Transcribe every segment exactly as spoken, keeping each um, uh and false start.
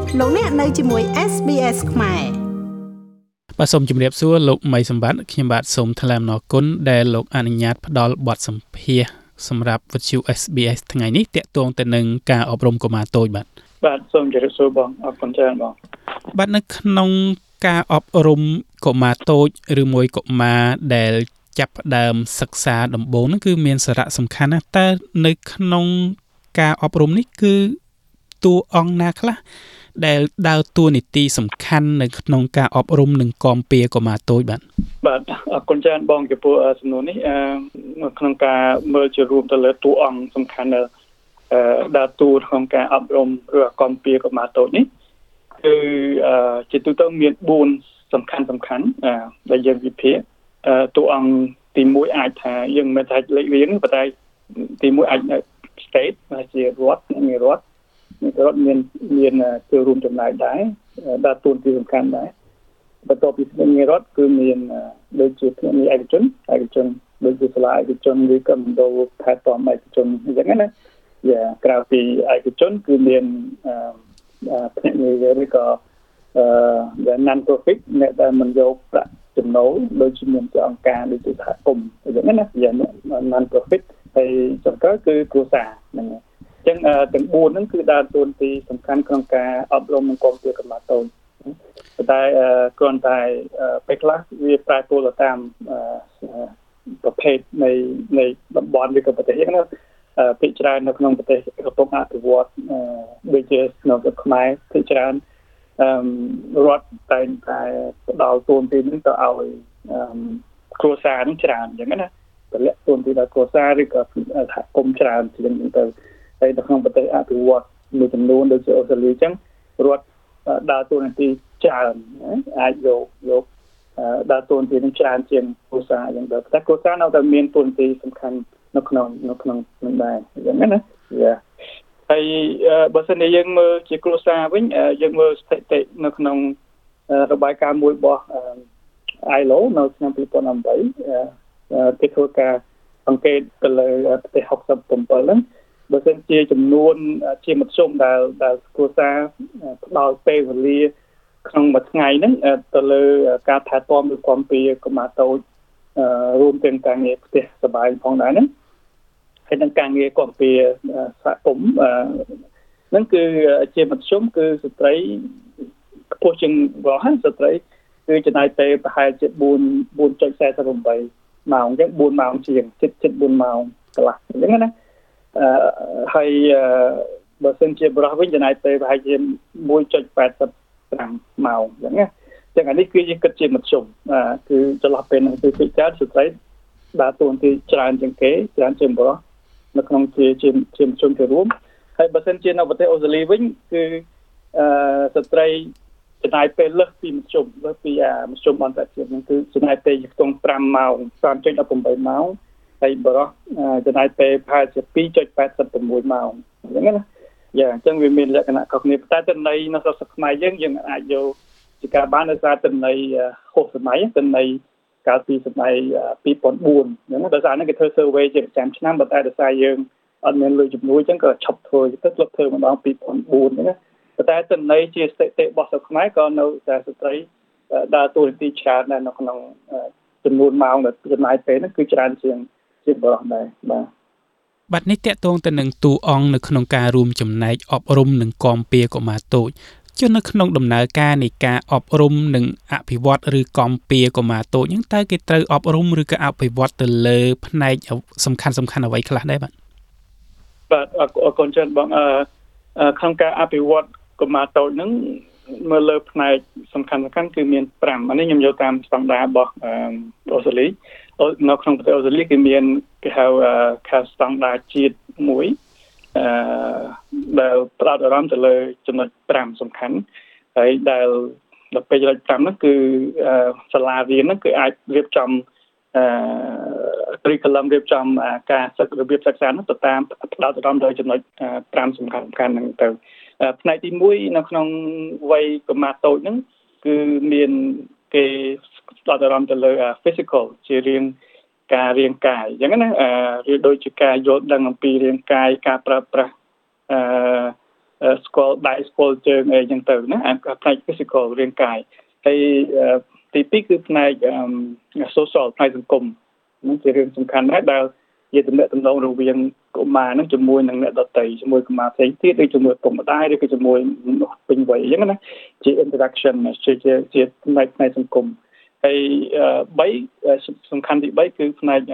លោកអ្នកនៅជាមួយ เอส บี เอส ខ្មែរបាទសូមជម្រាបសួរលោកមីសម្បត្តិខ្ញុំបាទសូមថ្លែងអំណរគុណដែលលោកអនុញ្ញាតផ្ដល់បទសម្ភាសន៍សម្រាប់វិទ្យុ เอส บี เอส ថ្ងៃនេះទាក់ទងទៅនឹងការអប់រំកុមារតូចបាទបាទសូមជម្រាបសួរបងអរគុណច្រើនបងបាទនៅក្នុងការអប់រំកុមារតូចឬមួយកុមារដែលចាប់ផ្ដើមសិក្សាដំបូងហ្នឹងគឺមានសារៈសំខាន់ណាស់តើនៅក្នុងការអប់រំនេះគឺតួអង្គណាខ្លះដែលដើរតួនាទីសំខាន់នៅក្នុងការអប់រំនិងគាំពារកុមារតូចបាទបាទអរគុណច្រើនបងចំពោះសំណួរនេះអឺក្នុងការមើលជារួមទៅលើតួអង្គសំខាន់ដែលអឺដើរតួក្នុងការអប់រំឬគាំពារកុមារតូចនេះគឺអឺជាទូទៅមានបួនសំខាន់សំខាន់អឺដែលយើងវិភាគអឺតួអង្គទីមួយអាចថាយើងមិនថាលេខរៀងប៉ុន្តែទីមួយអាច state ជារដ្ឋមានរដ្ឋមានរដ្ឋមានមានចូលរួមចំណែកដែរដើរតួនាទីសំខាន់ដែរបន្ទាប់ពីមានរដ្ឋគឺមានដូចជាភ្នាក់ងារឯកជនឯកជនដូចជាសាលាឯកជនឬក៏មណ្ឌលថែទាំឯកជនអញ្ចឹងណាយ៉ាក្រៅពីឯកជនគឺមានភ្នាក់ងារឬក៏អឺ non profit អ្នកដែលមិនយកប្រាក់ចំណូលដូចជាមានអង្គការដូចជាសហគមន៍អញ្ចឹងណាយ៉ា non profit ហើយចុងក្រោយគឺគ្រួសារហ្នឹងចឹងទាំងបួនហ្នឹងគឺដើរតួនាទីសំខាន់ក្នុងការអប់រំនិងគាំពារកុមារតូចប៉ុន្តែគ្រាន់តែពេលខ្លះវាប្រែប្រួលទៅតាមប្រភេទនៃនៃតំបន់ឬក៏ប្រទេសហ្នឹងណាភាគច្រើននៅក្នុងប្រទេសកំពុងអភិវឌ្ឍដូចជាក្នុងប្រទេសខ្មែរភាគច្រើនរដ្ឋតែងតែផ្ដល់តួនាទីហ្នឹងទៅឲ្យគ្រួសារហ្នឹងច្រើនអញ្ចឹងណាតម្លាក់តួនាទីដល់គ្រួសារឬក៏សហគមន៍ច្រើនជាងហ្នឹងទៅហើយនៅក្នុងប្រទេសអភិវឌ្ឍមួយចំនួនដូចជាអូស្ត្រាលីអញ្ចឹងរដ្ឋដើរតួនាទីច្រើនអាចយកយកដើរតួនាទីនឹងច្រើនជាងគ្រួសារអញ្ចឹងទៅតែគ្រួសារនៅតែមានតួនាទីសំខាន់នៅក្នុងនៅក្នុងនឹងដែរអញ្ចឹងណាយ៉ាហើយបើសិនជាយើងមើលជាគ្រួសារវិញយើងមើលស្ថិតិនៅក្នុងរបាយការណ៍មួយរបស់ ไอ แอล โอ នៅឆ្នាំពីរពាន់ប្រាំបីគេធ្វើការអង្កេតទៅលើប្រទេសហុកសិបប្រាំbảyហ្នឹងបើសិនជាចំនួនជាមធ្យមដែលដែលគ្រួសារផ្ដល់ពេលវេលាក្នុងមួយថ្ងៃហ្នឹងទៅលើការថែទាំឬគាំពារកុមារតូចរួមទាំងការងារផ្ទះសប្បាយផងដែរហ្នឹងហើយនឹងការងារគាំពារសហគមន៍ហ្នឹងគឺជាមធ្យមគឺស្ត្រីខ្ពស់ជាងបុរសស្ត្រីគឺចំណាយពេលប្រហែលជា4 4.48ម៉ោងអញ្ចឹង4ម៉ោងជាងជិតជិត4ម៉ោងកន្លះអញ្ចឹងណាអឺហើយបើសិនជាបរិះវិញចំណាយពេលប្រហែលជា 1.85 ម៉ោងអញ្ចឹងណាចឹងអានេះគឺយើងគិតជាមធ្យមគឺចន្លោះពេលហ្នឹងគឺពិចារណាស្ត្រីដើរតួនាទីច្រើនជាងគេច្រើនជាងបរិះនៅក្នុងជាជាជាមធ្យមទៅរួមហើយបើសិនជានៅប្រទេសអូស្ត្រាលីវិញគឺអឺស្ត្រីចំណាយពេលលើសពីមធ្យមលើសពីមធ្យមអន្តរជាតិហ្នឹងគឺចំណាយពេលខ្ទង់5ម៉ោង 5.18 ម៉ោងហើយបរិះចំណាយពេលប្រហែលជា 2.86 ម៉ោងអញ្ចឹងណាយ៉ាអញ្ចឹងវាមានលក្ខណៈខុសគ្នាតែទិន្នន័យនៅស្រុកខ្មែរយើងយើងអាចយកជាការបានដោយសារទិន្នន័យហូបសម័យទិន្នន័យកាលពីសម័យពីរពាន់បួនអញ្ចឹងដោយសារហ្នឹងគេធ្វើ survey ជាប្រចាំឆ្នាំប៉ុន្តែដោយសារយើងអត់មានលុយជំនួយអញ្ចឹងក៏ឈប់ធ្វើទៅធ្លាប់ធ្វើម្ដងពីរពាន់បួនអញ្ចឹងណាប៉ុន្តែទិន្នន័យជាស្ថិតិរបស់ស្រុកខ្មែរក៏នៅតែស្ត្រីដើរតួនាទីច្រើនដែរនៅក្នុងចំនួនម៉ោងដែលចំណាយពេលហ្នឹងគឺច្រើនជាងជាបរិះដែរបាទបាទនេះតកតងទៅនឹងតួអង្គនៅក្នុងការរួមចំណែកអប់រំនិងគាំពារកុមារតូចចុះនៅក្នុងដំណើរការនៃការអប់រំនិងអភិវឌ្ឍឬគាំពារកុមារតូចហ្នឹងតើគេត្រូវអប់រំឬក៏អភិវឌ្ឍទៅលើផ្នែកសំខាន់សំខាន់អ្វីខ្លះដែរបាទបាទអរគុណច្រើនបងអឺក្នុងការអភិវឌ្ឍកុមារតូចហ្នឹងមើលលើផ្នែកសំខាន់សំខាន់គឺមាន5អានេះខ្ញុំយកតាមស្តង់ដាររបស់អូស្ត្រាលីនៅក្នុងប្រទេសអូស្ត្រាលីគឺមានគេហៅខាស្តង់ដារជាតិមួយអឺដែលផ្ដោតអារម្មណ៍ទៅលើចំណុច5សំខាន់ហើយដែលដល់ពេលចំណុច5ហ្នឹងគឺសាលារៀនហ្នឹងគឺអាចរៀបចំអឺ curriculum រៀបចំការសិក្សារបៀបសិក្សាហ្នឹងទៅតាមផ្ដោតអារម្មណ៍ទៅចំណុច5សំខាន់សំខាន់ហ្នឹងទៅផ្នែកទី1នៅក្នុងវ័យកុមារតូចហ្នឹងគឺមានគេផ្ដោតអារម្មណ៍ទៅលើ physical ជារាងការរាងកាយអញ្ចឹងណាឬដូចជាការយល់ដឹងអំពីរាងកាយការប្រើប្រាស់អឺស្គាល់ដៃស្គាល់ជើងអីចឹងទៅណាផ្នែក physical រាងកាយហើយទីពីរគឺផ្នែក social ផ្នែកសង្គមហ្នឹងជារឿងសំខាន់ដែរដែលជាទំនាក់ទំនងរវាងកុមារហ្នឹងជាមួយនឹងអ្នកដទៃជាមួយកុមារផ្សេងទៀតឬជាមួយពុកម្ដាយឬក៏ជាមួយមនុស្សពេញវ័យអញ្ចឹងណាជា interaction ជាជាផ្នែកផ្នែកសង្គមហើយ3សំខាន់ទី3គឺផ្នែក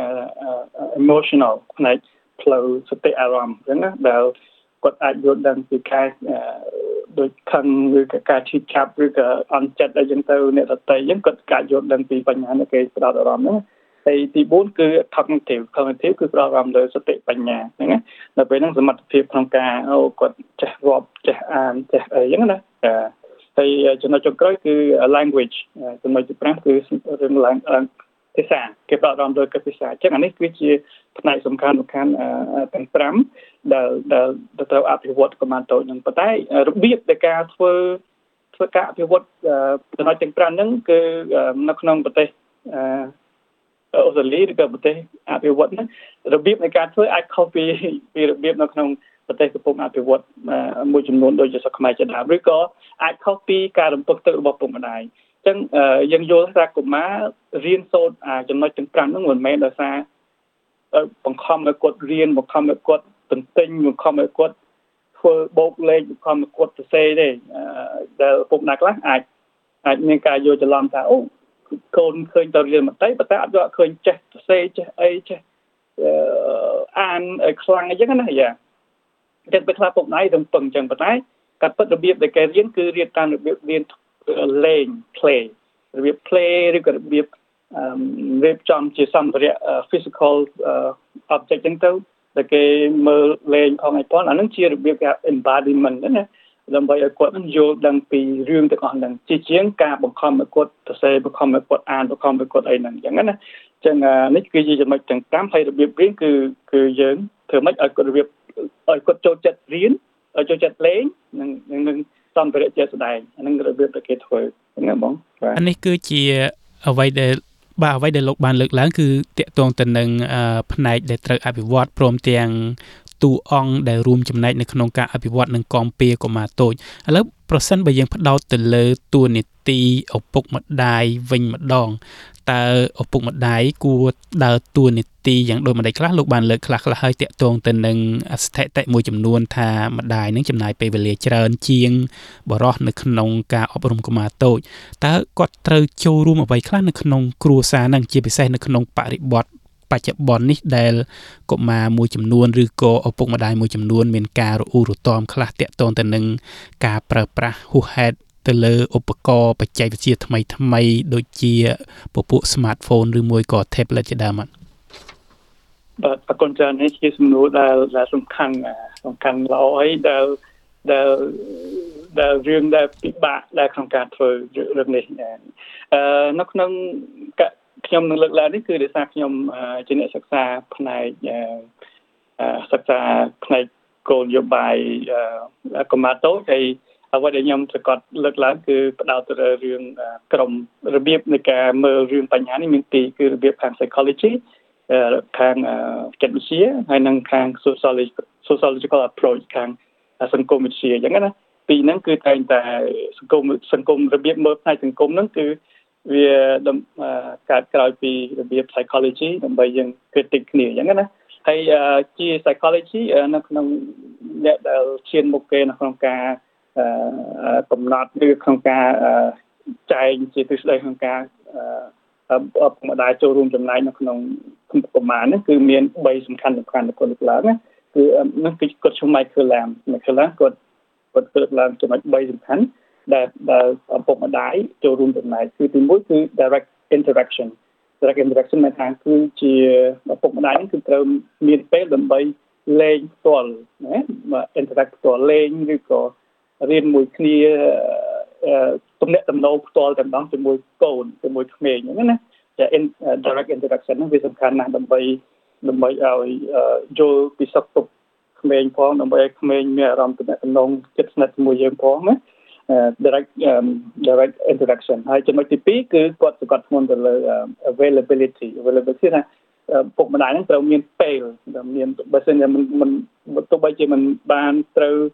emotional ផ្នែកផ្លូវសតិអារម្មណ៍អញ្ចឹងណាដែលគាត់អាចយល់ដឹងពីការដូចខឹងឬក៏ការឈឺចាប់ឬក៏អន់ចិត្តអីចឹងទៅអ្នកដទៃអញ្ចឹងគាត់ការយល់ដឹងពីបញ្ហានៃគេផ្ដោតអារម្មណ៍ហ្នឹងហើយទី4គឺ cognitive cognitive គឺផ្ដោតអារម្មណ៍លើសតិបញ្ញាហ្នឹងណាដល់ពេលហ្នឹងសមត្ថភាពក្នុងការអូគាត់ចេះរាប់ចេះអានចេះអីចឹងណាហើយចំណុចចុងក្រោយគឺ language ចំណុចទី5គឺរឿង language ភាសាគេផ្ដោតអារម្មណ៍លើភាសាអញ្ចឹងអានេះគឺជាផ្នែកសំខាន់សំខាន់ទាំង5ដែលដែលត្រូវអភិវឌ្ឍកុមារតូចនឹងប៉ុន្តែរបៀបនៃការធ្វើធ្វើការអភិវឌ្ឍចំណុចទាំង5ហ្នឹងគឺនៅក្នុងប្រទេសអូស្ត្រាលីឬក៏ប្រទេសអភិវឌ្ឍហ្នឹងរបៀបនៃការធ្វើអាចខុសពីពីរបៀបនៅក្នុងប្រទេសកំពុងអភិវឌ្ឍមួយចំនួនដូចជាស្រុកខ្មែរជាដើមឬក៏អាចខុសពីការរំពឹងទុករបស់ពុកម្ដាយអញ្ចឹងយើងយល់ថាកុមាររៀនសូត្រចំណុចទាំង5ហ្នឹងមិនមែនដោយសារបង្ខំឲ្យគាត់រៀនបង្ខំឲ្យគាត់ទន្ទិញបង្ខំឲ្យគាត់ធ្វើបូកលេខបង្ខំឲ្យគាត់សរសេរទេដែលពុកម្ដាយខ្លះអាចអាចមានការយល់ច្រឡំថាអូកូនឃើញទៅរៀនមកតែប៉ុន្តែអត់យកឃើញចេះសរសេរចេះអីចេះអានឲ្យខ្លាំងអីចឹងណាយ៉ាតែពេលខ្លះពុកម្ដាយរំពឹងចឹងប៉ុន្តែការពិតរបៀបដែលគេរៀនគឺរៀនតាមរបៀបរៀនលេង play របៀប play ឬក៏របៀបរៀបចំជាសម្ភារៈ physical object ចឹងទៅដែលគេមើលលេងផងឯប៉ុនអានឹងជារបៀបគេ embodiment ណាដើម្បីឲ្យគាត់នឹងយល់ដឹងពីរឿងទាំងអស់ហ្នឹងជាជាងការបង្ខំឲ្យគាត់សរសេរបង្ខំឲ្យគាត់អានបង្ខំឲ្យគាត់អីហ្នឹងអញ្ចឹងណាអញ្ចឹងនេះគឺជាចំណុចទាំង5ហើយរបៀបរៀនគឺគឺយើងធ្វើម៉េចឲ្យគាត់របៀបឲ្យគាត់ចូលចិត្តរៀនឲ្យចូលចិត្តលេងនិងនឹងសម្ភារៈជាក់ស្ដែងអានឹងរបៀបដែលគេធ្វើហ្នឹងបងអានេះគឺជាអ្វីដែលបាទអ្វីដែលលោកបានលើកឡើងគឺតាក់ទងទៅនឹងផ្នែកដែលត្រូវអភិវឌ្ឍព្រមទាំងតួអង្គដែលរួមចំណែកនៅក្នុងការអភិវឌ្ឍនិងគាំពារកុមារតូចឥឡូវប្រសិនបើយើងផ្ដោតទៅលើតួនាទីឪពុកម្ដាយវិញម្ដងតើឪពុកម្ដាយគួរដើរតួនាទីយ៉ាងដូចម្ដេចខ្លះលោកបានលើកខ្លះខ្លះហើយតាក់ទងទៅនឹងស្ថិតិមួយចំនួនថាម្ដាយនឹងចំណាយពេលវេលាច្រើនជាងបុរសនៅក្នុងការអប់រំកុមារតូចតើគាត់ត្រូវចូលរួមអ្វីខ្លះនៅក្នុងគ្រួសារនឹងជាពិសេសនៅក្នុងបរិបទបច្ចុប្បន្ននេះដែលកុមារមួយចំនួនឬក៏ឪពុកម្ដាយមួយចំនួនមានការរអ៊ូរទាំខ្លះតាក់ទងទៅនឹងការប្រើប្រាស់ហួសហេតុទៅលើឧបករណ៍បច្ចេកវិទ្យាថ្មីថ្មីដូចជាពពួក smartphone ឬមួយក៏ tablet ជាដើមបាទអរគុណច្រើននេះជាសំណួរដែលសំខាន់សំខាន់ល្អហើយដែលដែលដែលរឿងដែលពិបាកដែលក្នុងការធ្វើរឿងនេះអឺនៅក្នុងខ្ញុំនឹងលើកឡើងនេះគឺដោយសារខ្ញុំជាអ្នកសិក្សាផ្នែកសិក្សាផ្នែកគោលនយោបាយកុមារតូចហើយអ្វីដែលខ្ញុំប្រកាសលើកឡើងគឺផ្ដោតទៅលើរឿងក្រុមរបៀបនៃការមើលរឿងបញ្ហានេះមានពីរគឺរបៀបខាង psychology ខាងចិត្តវិទ្យាហើយនិងខាង sociological approach ខាងសង្គមវិទ្យាអញ្ចឹងណាពីរហ្នឹងគឺតែងតែសង្គមសង្គមរបៀបមើលផ្នែកសង្គមហ្នឹងគឺវាកើតក្រោយពីរបៀប psychology ដើម្បីយើង critic គ្នាអញ្ចឹងណាហើយជា psychology នៅក្នុងអ្នកដែលឈានមុខគេនៅក្នុងការកំណត់ឬក្នុងការចែងជាទិសដៅក្នុងការអបម្ដាយចូលរួមចំណែកនៅក្នុងកុមារនេះគឺមាន3សំខាន់សំខាន់របស់លោកឡើងណាគឺនោះគឺគាត់ឈ្មោះ Michael Lamb Michael Lamb គាត់គាត់លើកឡើងចំណុច3សំខាន់ដែលដែលឪពុកម្ដាយចូលរួមចំណែកគឺទី1គឺ direct interaction direct interaction មានថាគឺជាឪពុកម្ដាយគឺត្រូវមានពេលដើម្បីលេងផ្ទាល់ណា interact ផ្ទាល់លេងឬក៏រៀនមួយគ្នាទំនាក់ទំនងផ្ទាល់តែម្ដងជាមួយកូនជាមួយក្មេងហ្នឹងណាតែ direct interaction ហ្នឹងវាសំខាន់ណាស់ដើម្បីដើម្បីឲ្យយល់ពីសុខទុក្ខក្មេងផងដើម្បីឲ្យក្មេងមានអារម្មណ៍ទំនាក់ទំនងជិតស្និទ្ធជាមួយយើងផងណា direct um, direct interaction ហើយចំណុចទី2គឺគាត់សង្កត់ធ្ងន់ទៅលើ availability availability ណាពុកម្ដាយហ្នឹងត្រូវមានពេលមានបើសិនជាមិនមិនទោះបីជាមិនបានត្រូវ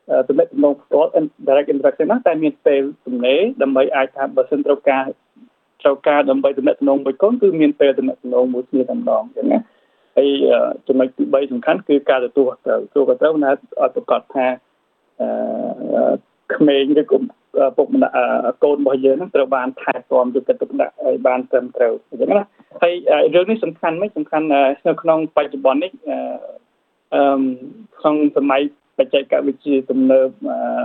ទំនាក់ទំនងផ្ទាល់ direct interaction ណាតែមានពេលទំនេរដើម្បីអាចថាបើសិនត្រូវការត្រូវការដើម្បីទំនាក់ទំនងមួយកូនគឺមានពេលទំនាក់ទំនងមួយគ្នាតែម្ដងអញ្ចឹងណាហើយចំណុចទីបីសំខាន់គឺការទទួលខុសត្រូវទទួលខុសត្រូវណាឲ្យប្រកាសថាអឺក្មេងឬក៏ពុកម្ដាយកូនរបស់យើងហ្នឹងត្រូវបានថែទាំយកចិត្តទុកដាក់ឲ្យបានត្រឹមត្រូវអញ្ចឹងណាហើយរឿងនេះសំខាន់មិនសំខាន់នៅក្នុងបច្ចុប្បន្ននេះអឺក្នុងសម័យបច្ចេកវិទ្យាទំនើប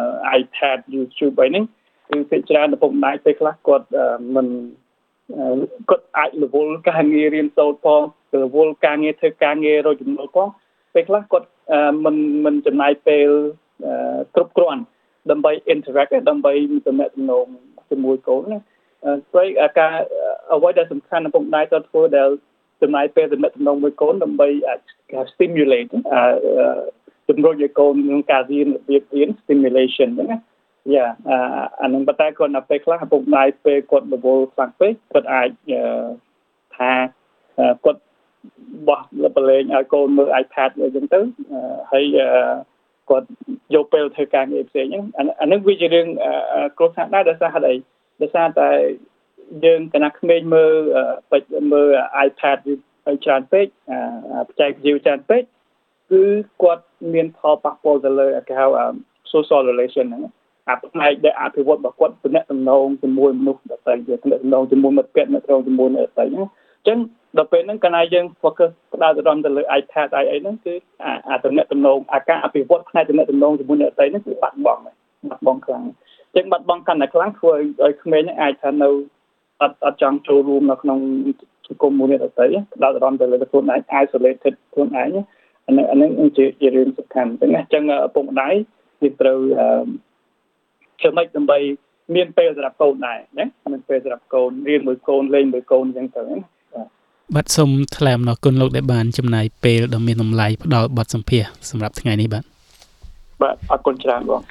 iPad YouTube អីហ្នឹងគឺភាគច្រើនឪពុកម្ដាយពេលខ្លះគាត់មិនគាត់អាចរវល់ការងាររៀនសូត្រផងរវល់ការងារធ្វើការងាររកចំណូលផងពេលខ្លះគាត់មិនមិនចំណាយពេលគ្រប់គ្រាន់ដើម្បី interact ដើម្បីទំនាក់ទំនងជាមួយកូនណាព្រោះការអ្វីដែលសំខាន់ឪពុកម្ដាយគាត់ធ្វើដែលចំណាយពេលទំនាក់ទំនងមួយកូនដើម្បីអាច stimulate ជំរុញឲ្យកូនក្នុងការរៀនរបៀបរៀន stimulation ហ្នឹងណាយ៉ាអានឹងប៉ុន្តែគាត់នៅពេលខ្លះឪពុកម្ដាយពេលគាត់រវល់ខ្លាំងពេកគាត់អាចថាគាត់បោះប្រឡែងឲ្យកូនមើល iPad អីចឹងទៅហើយគាត់យកពេលធ្វើការងារផ្សេងហ្នឹងអានឹងវាជារឿងគ្រោះថ្នាក់ដែរដោយសារហេតុអីដោយសារតែយើងកណាក្មេងមើលមើល iPad ហើយច្រើនពេកបច្ចេកវិទ្យាច្រើនពេកគឺគាត់មានផលប៉ះពាល់ទៅលើគេហៅ social relation ហ្នឹងអាផ្នែកដែលអភិវឌ្ឍរបស់គាត់ទំនាក់ទំនងជាមួយមនុស្សដទៃទៀតទំនាក់ទំនងជាមួយមិត្តភក្តិអ្នកត្រូវជាមួយអ្នកដទៃហ្នឹងអញ្ចឹងដល់ពេលហ្នឹងកាលណាយើង focus ផ្ដោតអារម្មណ៍ទៅលើ iPad អីអីហ្នឹងគឺអាទំនាក់ទំនងអាការអភិវឌ្ឍផ្នែកទំនាក់ទំនងជាមួយអ្នកដទៃហ្នឹងគឺបាត់បង់បាត់បង់ខ្លាំងអញ្ចឹងបាត់បង់កាន់តែខ្លាំងធ្វើឲ្យក្មេងហ្នឹងអាចថានៅអត់អត់ចង់ចូលរួមនៅក្នុងសង្គមមួយអ្នកដទៃផ្ដោតអារម្មណ៍ទៅលើខ្លួនឯង isolated ខ្លួនឯងអានេះអានេះជារឿងសំខាន់អញ្ចឹងឪពុកម្ដាយគឺត្រូវធ្វើម៉េចដើម្បីមានពេលសម្រាប់កូនដែរណាមានពេលសម្រាប់កូនរៀនមួយកូនលេងមួយកូនអញ្ចឹងទៅណាបាទសូមថ្លែងអំណរគុណលោកដែលបានចំណាយពេលដ៏មានតម្លៃផ្ដល់បទសម្ភាសន៍សម្រាប់ថ្ងៃនេះបាទបាទអរគុណច្រើនបង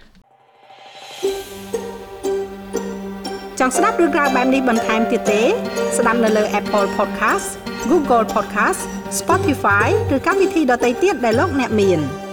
ចង់ស្ដាប់រឿងក្រៅបែបនេះបន្ថែមទៀតទេស្ដាប់នៅលើ Apple Podcast Google Podcast Spotify ឬកម្មវិធីដទៃទៀតដែលលោកអ្នកមាន